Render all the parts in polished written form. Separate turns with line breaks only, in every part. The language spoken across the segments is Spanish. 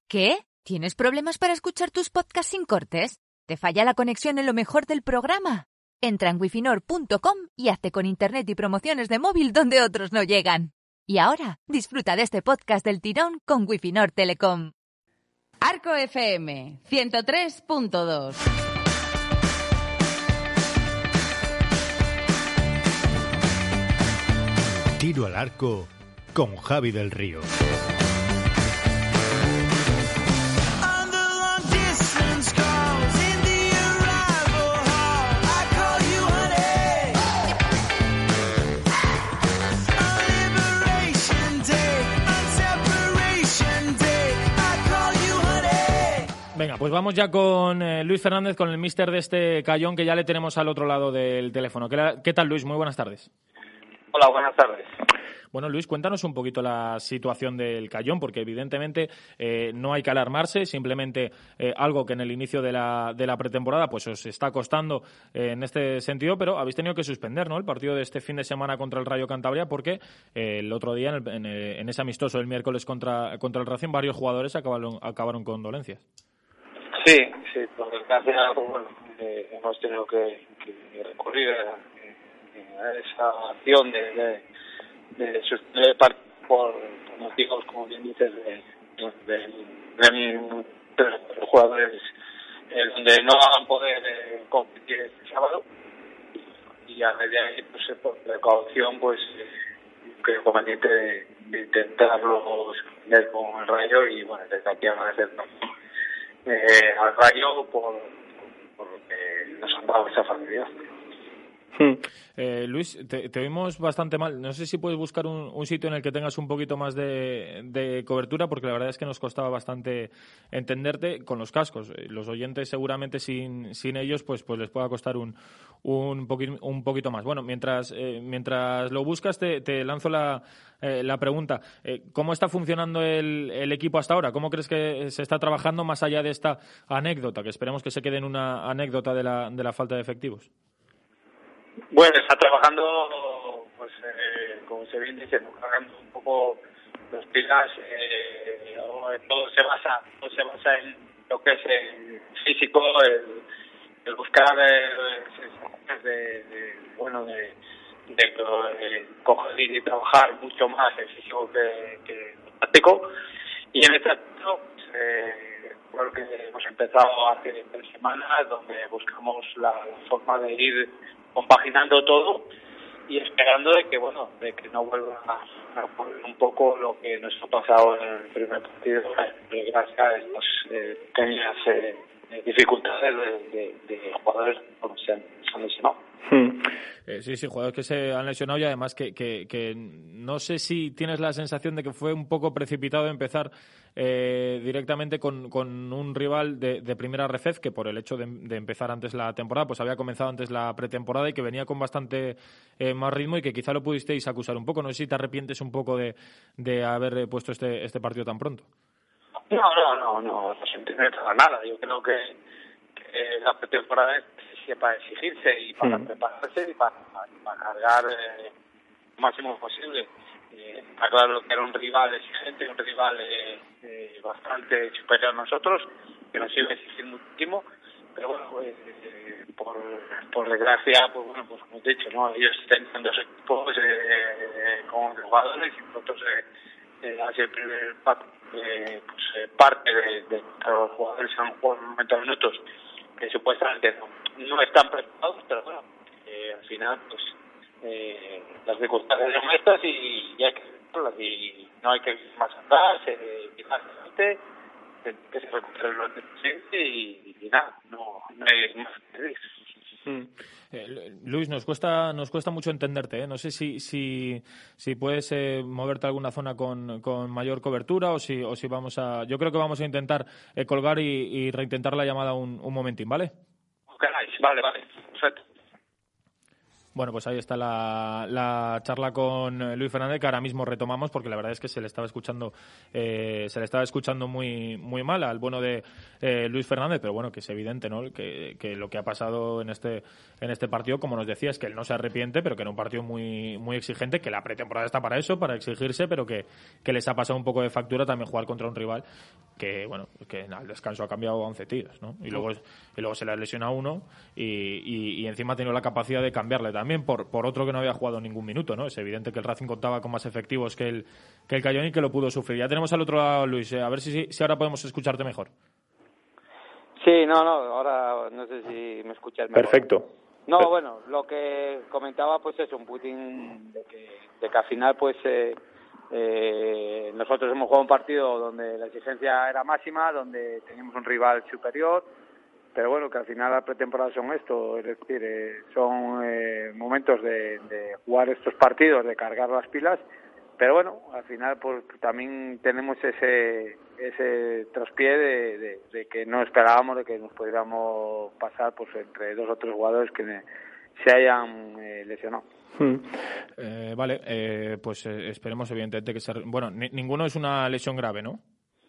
¿Qué? ¿Tienes problemas para escuchar tus podcasts sin cortes? ¿Te falla la conexión en lo mejor del programa? Entra en wifinor.com y hazte con internet y promociones de móvil donde otros no llegan. Y ahora, disfruta de este podcast del tirón con Wifinor Telecom.
Arco FM 103.2.
Tiro al arco con Javi del Río.
Venga, pues vamos ya con Luis Fernández, con el míster de este Cayón, que ya le tenemos al otro lado del teléfono. ¿Qué tal, Luis? Muy buenas tardes.
Hola, buenas tardes.
Bueno, Luis, cuéntanos un poquito la situación del Cayón, porque evidentemente no hay que alarmarse, simplemente algo que en el inicio de la pretemporada pues os está costando en este sentido, pero habéis tenido que suspender, ¿no?, el partido de este fin de semana contra el Rayo Cantabria, porque el otro día, en ese amistoso el miércoles contra el Racing, varios jugadores acabaron con dolencias.
Sí, por desgracia, bueno, hemos tenido que recurrir a esa acción de suspender por motivos, como bien dices, de los jugadores donde no van a poder competir este sábado, y a raíz de ahí, pues por precaución, pues creo conveniente de intentarlo suspender con el Rayo, y bueno, desde aquí agradecer al Rayo por nos han dado esa facilidad.
Luis, te oímos bastante mal. No sé si puedes buscar un sitio en el que tengas un poquito más de cobertura, porque la verdad es que nos costaba bastante entenderte con los cascos. Los oyentes seguramente sin ellos pues les pueda costar un poquito más. Bueno, mientras lo buscas, te lanzo la pregunta. ¿Cómo está funcionando el equipo hasta ahora? ¿Cómo crees que se está trabajando más allá de esta anécdota, que esperemos que se quede en una anécdota de la falta de efectivos?
Bueno, está trabajando, pues como se bien dice, cargando un poco los pilas. Todo se basa en lo que es el físico, el buscar de coger y trabajar mucho más el físico que el táctico. Y en este aspecto, creo que hemos empezado hace 3 semanas, donde buscamos la forma de ir compaginando todo y esperando de que no vuelva a ocurrir un poco lo que nos ha pasado en el primer partido, gracias a estas pequeñas dificultades de jugadores que se han lesionado.
Sí, jugadores que se han lesionado, y además que no sé si tienes la sensación de que fue un poco precipitado empezar directamente con un rival de primera RFEF, que por el hecho de empezar antes la temporada, pues había comenzado antes la pretemporada y que venía con bastante más ritmo, y que quizá lo pudisteis acusar un poco. No sé si te arrepientes un poco de haber puesto este partido tan pronto.
No se entiende para nada. Yo creo que la pretemporada es para exigirse y para prepararse y para cargar lo máximo posible. Está claro que era un rival exigente, un rival bastante superior a nosotros, que nos iba a exigir muchísimo, pero bueno, por desgracia, pues como he dicho, ¿no?, ellos tenían 2 equipos con jugadores, y nosotros hace el primer parte de los jugadores han jugado 90 minutos, que supuestamente no están preparados, pero bueno, al final pues las circunstancias son estas y hay que verlas, y no hay que ir más atrás, quizás adelante, que se recupere lo antes posible, y nada, no hay más que decir.
Luis, nos cuesta mucho entenderte, ¿eh? No sé si puedes moverte a alguna zona con mayor cobertura, o si vamos a... Yo creo que vamos a intentar colgar y reintentar la llamada un momentín, ¿vale?
Vale, perfecto.
Bueno, pues ahí está la charla con Luis Fernández, que ahora mismo retomamos, porque la verdad es que se le estaba escuchando muy muy mal al bueno de Luis Fernández, pero bueno, que es evidente, ¿no? Que lo que ha pasado en este partido, como nos decía, es que él no se arrepiente, pero que era un partido muy muy exigente, que la pretemporada está para eso, para exigirse, pero que les ha pasado un poco de factura también jugar contra un rival que, bueno, que al descanso ha cambiado 11 tiros, ¿no? Y luego se le ha lesionado uno y encima ha tenido la capacidad de cambiarle también por otro que no había jugado ningún minuto, ¿no? Es evidente que el Racing contaba con más efectivos que el Cayón y que lo pudo sufrir. Ya tenemos al otro lado, Luis, a ver si ahora podemos escucharte mejor.
Sí, no, ahora no sé si me escuchas mejor.
Perfecto.
No, bueno, lo que comentaba pues es un Putin de que al final pues nosotros hemos jugado un partido donde la exigencia era máxima, donde teníamos un rival superior, pero bueno, que al final la pretemporada son esto, es decir, son momentos de jugar estos partidos, de cargar las pilas, pero bueno, al final pues también tenemos ese traspié de que no esperábamos de que nos pudiéramos pasar pues entre 2 o 3 jugadores que se hayan lesionado.
Vale, pues esperemos evidentemente que bueno, ninguno es una lesión grave, ¿no?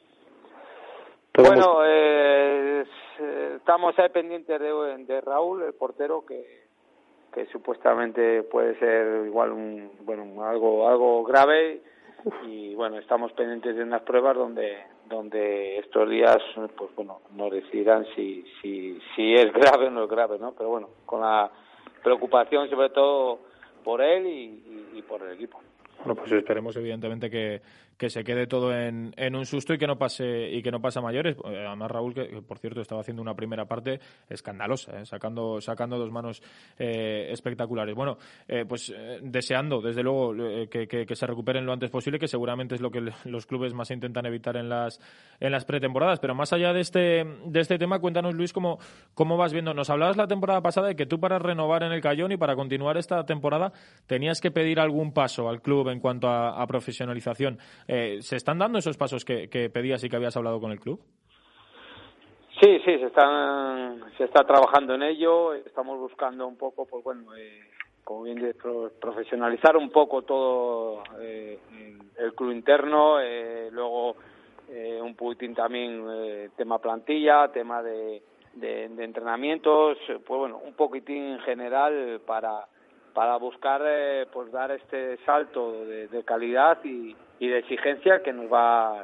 Bueno, estamos ahí pendientes de Raúl, el portero, que supuestamente puede ser igual algo grave, y bueno, estamos pendientes de unas pruebas donde estos días pues bueno nos decidirán si es grave o no es grave, ¿no? Pero bueno, con la preocupación sobre todo por él y por el equipo.
Bueno, pues esperemos evidentemente que se quede todo en un susto y que no pase a mayores. Además, Raúl, que por cierto estaba haciendo una primera parte escandalosa, sacando 2 manos espectaculares. Bueno, pues deseando desde luego que se recuperen lo antes posible, que seguramente es lo que los clubes más intentan evitar en las pretemporadas. Pero más allá de este tema, cuéntanos, Luis, cómo vas viendo. Nos hablabas la temporada pasada de que tú, para renovar en el Cayón y para continuar esta temporada, tenías que pedir algún paso al club en cuanto a profesionalización. ¿Se están dando esos pasos que pedías y que habías hablado con el club?
Sí, se está trabajando en ello. Estamos buscando un poco, pues bueno, como bien dices, profesionalizar un poco todo el club interno, luego un poquitín también tema plantilla, tema de entrenamientos, pues bueno, un poquitín en general para buscar pues dar este salto de calidad y de exigencia que nos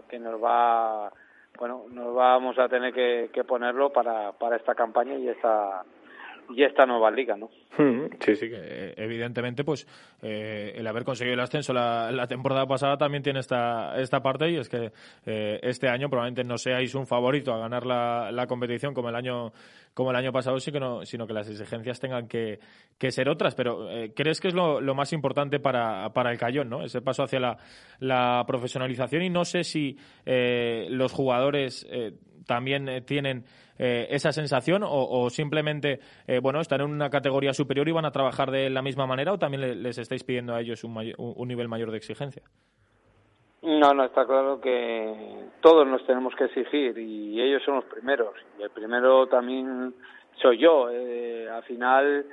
vamos a tener que ponerlo para esta campaña y esta nueva liga, ¿no?
Sí, que evidentemente pues el haber conseguido el ascenso la temporada pasada también tiene esta parte, y es que este año probablemente no seáis un favorito a ganar la competición como el año pasado, sino que las exigencias tengan que ser otras. Pero ¿crees que es lo más importante para el Cayón, ¿no? Ese paso hacia la profesionalización? Y no sé si los jugadores también tienen esa sensación o simplemente están en una categoría superior y van a trabajar de la misma manera, o también les estáis pidiendo a ellos un nivel mayor de exigencia.
No, está claro que todos nos tenemos que exigir y ellos son los primeros, y el primero también soy yo. Al final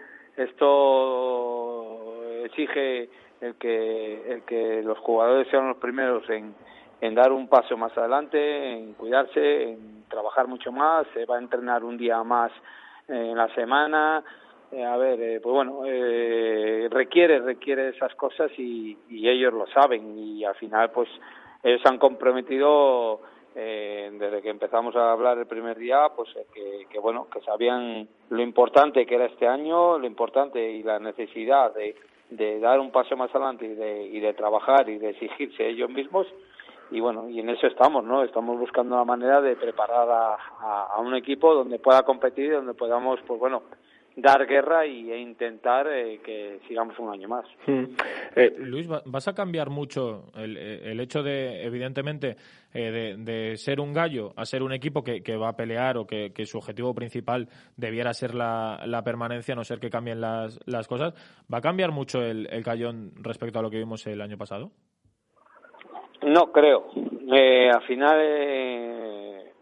esto exige el que los jugadores sean los primeros en dar un paso más adelante, en cuidarse, en trabajar mucho más. Se va a entrenar un día más en la semana. Pues bueno, requiere esas cosas y ellos lo saben, y al final pues ellos han comprometido desde que empezamos a hablar el primer día, pues que sabían lo importante que era este año, lo importante y la necesidad de dar un paso más adelante y de trabajar y de exigirse ellos mismos. Y bueno, y en eso estamos, ¿no? Estamos buscando la manera de preparar a un equipo donde pueda competir, donde podamos, pues bueno, dar guerra e intentar que sigamos un año más.
Luis, ¿vas a cambiar mucho el hecho de, evidentemente, de ser un gallo a ser un equipo que va a pelear, o que su objetivo principal debiera ser la permanencia, a no ser que cambien las cosas? ¿Va a cambiar mucho el Cayón respecto a lo que vimos el año pasado?
No creo. Al final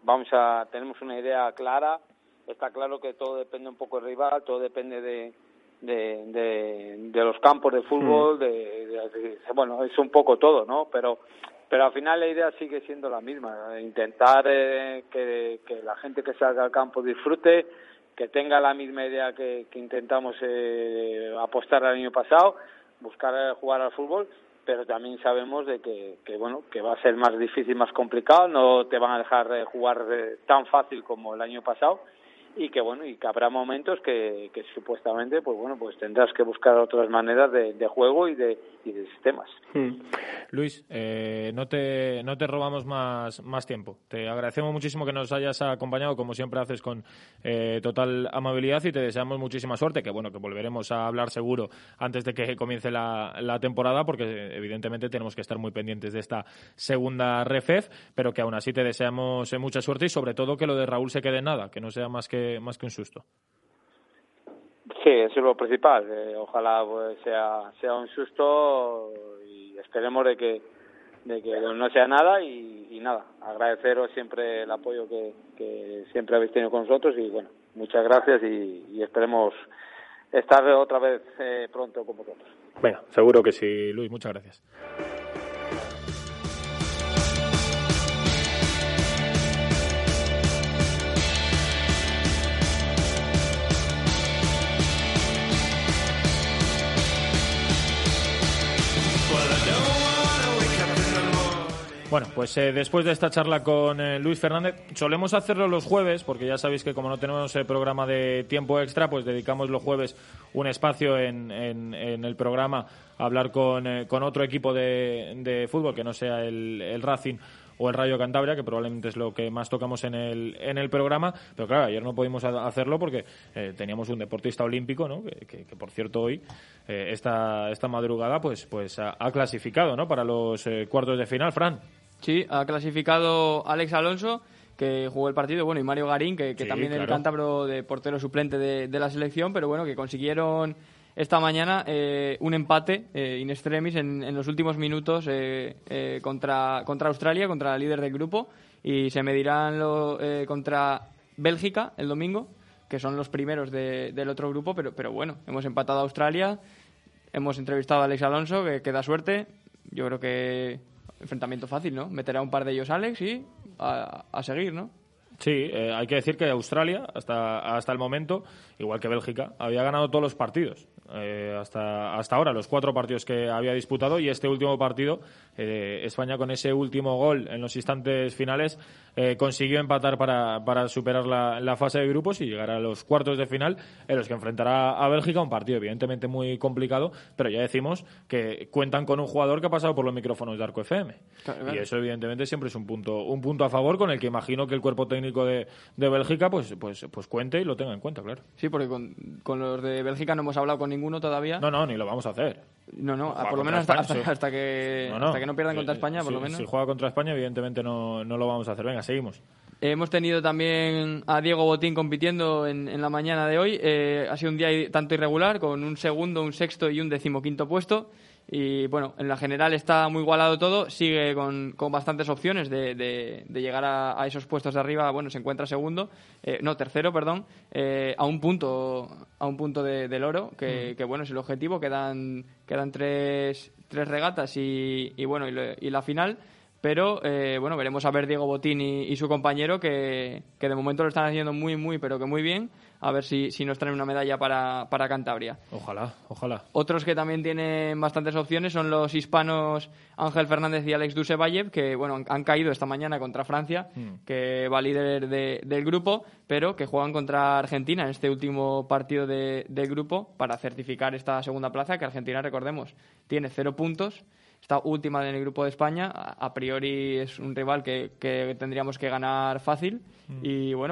tenemos una idea clara. Está claro que todo depende un poco del rival, todo depende los campos de fútbol, bueno, es un poco todo, ¿no? Pero al final la idea sigue siendo la misma, intentar que la gente que salga al campo disfrute, que tenga la misma idea que intentamos apostar el año pasado, buscar jugar al fútbol, pero también sabemos de que bueno, que va a ser más difícil, más complicado, no te van a dejar jugar tan fácil como el año pasado, y que bueno, y que habrá momentos que supuestamente pues bueno, pues tendrás que buscar otras maneras de juego y de sistemas.
Luis, no te robamos más tiempo. Te agradecemos muchísimo que nos hayas acompañado, como siempre haces, con total amabilidad, y te deseamos muchísima suerte, que bueno, que volveremos a hablar seguro antes de que comience la temporada, porque evidentemente tenemos que estar muy pendientes de esta segunda RFEF, pero que aún así te deseamos mucha suerte, y sobre todo que lo de Raúl se quede en nada, que no sea más que un susto.
Sí, eso es lo principal. Ojalá pues, sea un susto, y esperemos de que no sea nada, y nada, agradeceros siempre el apoyo que siempre habéis tenido con nosotros, y bueno, muchas gracias, y esperemos estar otra vez pronto con vosotros.
Venga, seguro que sí, Luis, muchas gracias. Bueno, pues después de esta charla con Luis Fernández, solemos hacerlo los jueves, porque ya sabéis que como no tenemos programa de tiempo extra, pues dedicamos los jueves un espacio en el programa a hablar con otro equipo de fútbol que no sea el Racing o el Rayo Cantabria, que probablemente es lo que más tocamos en el programa. Pero claro, ayer no pudimos hacerlo porque teníamos un deportista olímpico, ¿no? Que por cierto hoy, esta madrugada, pues ha clasificado, ¿no? Para los cuartos de final. Fran.
Sí, ha clasificado Alex Alonso, que jugó el partido, bueno, y Mario Garín, que sí, también claro, el cántabro de portero suplente de la selección, pero bueno, que consiguieron esta mañana un empate in extremis en los últimos minutos contra Australia, contra la líder del grupo, y se medirán contra Bélgica el domingo, que son los primeros del otro grupo, pero bueno, hemos empatado a Australia, hemos entrevistado a Alex Alonso, que da suerte. Yo creo que enfrentamiento fácil, ¿no? Meterá un par de ellos Alex y a seguir, ¿no?
Sí, hay que decir que Australia, hasta el momento, igual que Bélgica, había ganado todos los partidos. Hasta ahora, los 4 partidos que había disputado, y este último partido, España con ese último gol en los instantes finales consiguió empatar para superar la fase de grupos y llegar a los cuartos de final, en los que enfrentará a Bélgica, un partido evidentemente muy complicado, pero ya decimos que cuentan con un jugador que ha pasado por los micrófonos de Arco FM. Claro. Y eso evidentemente siempre es un punto a favor, con el que imagino que el cuerpo técnico de Bélgica pues cuente y lo tenga en cuenta, claro.
Sí, porque con los de Bélgica no hemos hablado con ninguno todavía.
No, ni lo vamos a hacer.
No, por lo menos hasta que no pierdan contra España, por lo menos.
Si juega contra España, evidentemente no lo vamos a hacer. Venga, seguimos.
Hemos tenido también a Diego Botín compitiendo en la mañana de hoy. Ha sido un día tanto irregular, con un segundo, un sexto y un 15º puesto. Y bueno, en la general está muy igualado todo. Sigue con bastantes opciones de llegar a esos puestos de arriba. Bueno, se encuentra tercero, a un punto del oro, que bueno, es el objetivo. Quedan 3 regatas y la final. Pero bueno, veremos a ver Diego Botín y su compañero, que de momento lo están haciendo muy, pero que muy bien. A ver si nos traen una medalla para Cantabria.
Ojalá.
Otros que también tienen bastantes opciones son los hispanos Ángel Fernández y Alex Dusevayev, que bueno, han caído esta mañana contra Francia, que va líder del grupo, pero que juegan contra Argentina en este último partido del grupo para certificar esta segunda plaza, que Argentina, recordemos, tiene 0 puntos. Está última en el grupo de España. A priori es un rival que tendríamos que ganar fácil. Y bueno,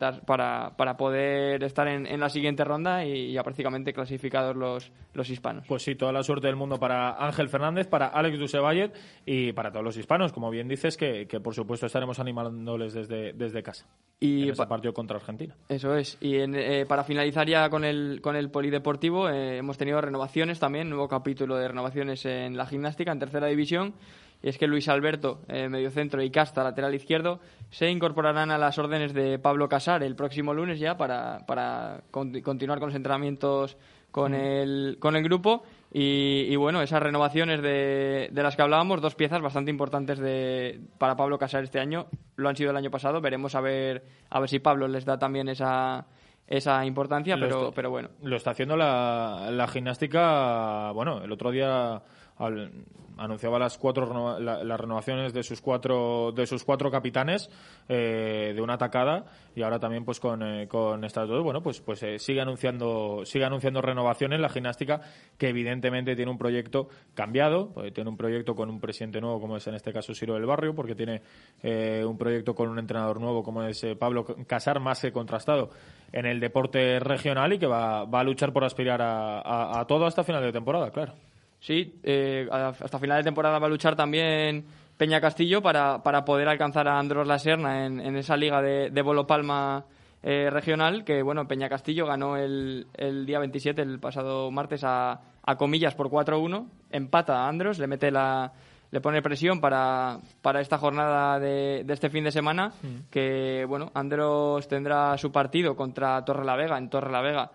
para poder estar en la siguiente ronda y ya prácticamente clasificados los hispanos.
Pues sí, toda la suerte del mundo para Ángel Fernández, para Alex Dusevayev y para todos los hispanos, como bien dices, que por supuesto estaremos animándoles desde casa. Y en ese partido contra Argentina.
Eso es. Y para finalizar ya con el polideportivo, hemos tenido renovaciones también, nuevo capítulo de renovaciones en la gimnástica, en tercera división. Y es que Luis Alberto, mediocentro, y Casta, lateral izquierdo, se incorporarán a las órdenes de Pablo Casar el próximo lunes ya para continuar con los entrenamientos con el grupo. Y bueno, esas renovaciones de las que hablábamos, 2 piezas bastante importantes para Pablo Casar este año, lo han sido el año pasado. Veremos a ver si Pablo les da también esa importancia, pero bueno.
Lo está haciendo la gimnástica. Bueno, el otro día anunciaba las renovaciones de sus cuatro capitanes de una tacada, y ahora también pues con estas dos, bueno, pues sigue anunciando renovaciones la gimnástica, que evidentemente tiene un proyecto cambiado, tiene un proyecto con un presidente nuevo, como es en este caso Ciro del Barrio, porque tiene un proyecto con un entrenador nuevo como es Pablo Casar, más que contrastado en el deporte regional, y que va a luchar por aspirar a todo hasta final de temporada, claro.
Sí, hasta final de temporada va a luchar también Peña Castillo para poder alcanzar a Andros La Serna en esa liga de Bolopalma regional, que bueno, Peña Castillo ganó el día 27, el pasado martes, a Comillas por 4-1, empata a Andros, le pone presión para esta jornada de este fin de semana, que bueno, Andros tendrá su partido contra Torrelavega en Torrelavega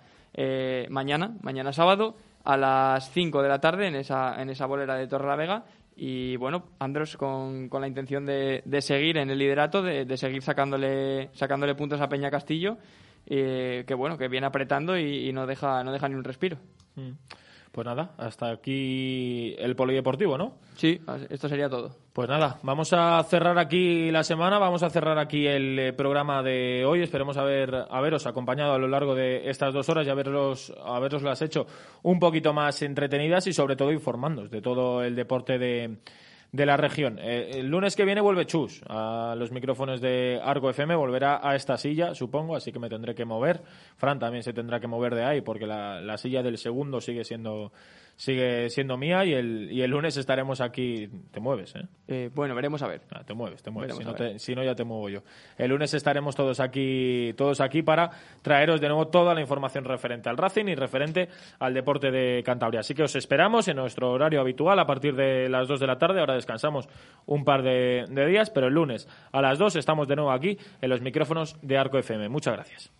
mañana sábado a las 5 de la tarde en esa bolera de Torrelavega. Y bueno, Andros con la intención de seguir en el liderato, de seguir sacándole puntos a Peña Castillo, que bueno, que viene apretando y no deja ni un respiro.
Pues nada, hasta aquí el polideportivo, ¿no?
Sí, esto sería todo.
Pues nada, vamos a cerrar aquí la semana, vamos a cerrar aquí el programa de hoy. Esperemos haberos acompañado a lo largo de estas 2 horas y haberoslas hecho un poquito más entretenidas, y sobre todo informándoos de todo el deporte de la región. El lunes que viene vuelve Chus a los micrófonos de Arco FM, volverá a esta silla, supongo, así que me tendré que mover. Fran también se tendrá que mover de ahí, porque la silla del segundo sigue siendo mía, y el lunes estaremos aquí. Te mueves,
bueno, veremos a ver.
Te mueves. Si no, ya te muevo yo. El lunes estaremos todos aquí para traeros de nuevo toda la información referente al Racing y referente al deporte de Cantabria. Así que os esperamos en nuestro horario habitual a partir de las 2 de la tarde. Ahora descansamos un par de días, pero el lunes a las 2 estamos de nuevo aquí en los micrófonos de Arco FM. Muchas gracias.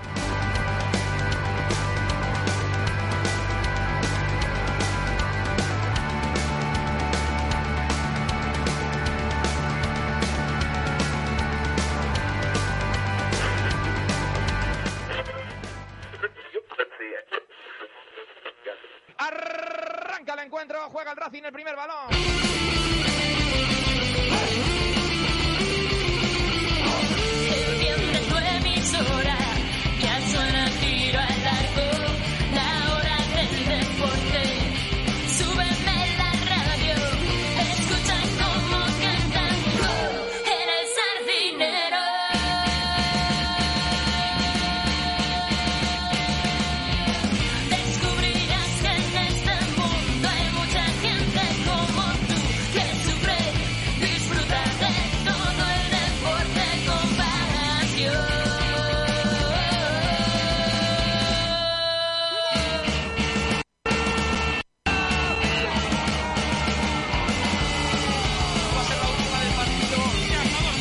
Arranca el encuentro, juega el Racing el primer balón.
Enciende tu emisora, ya suena Tiro al Arco, la hora del deporte. Súbeme la radio, escucha cómo cantan en el Sardinero. Descubrirás que en este mundo hay mucha gente como tú, que sufre, disfruta de todo el deporte con pasión.
Va a ser la última del partido. Se acabó.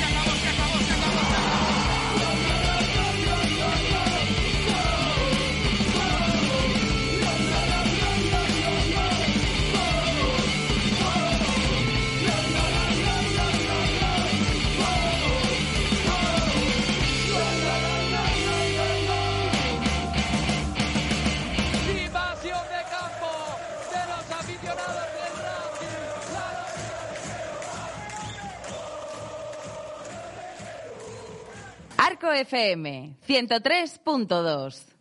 Invasión de campo de los aficionados del Racing.
Arco FM 103.2.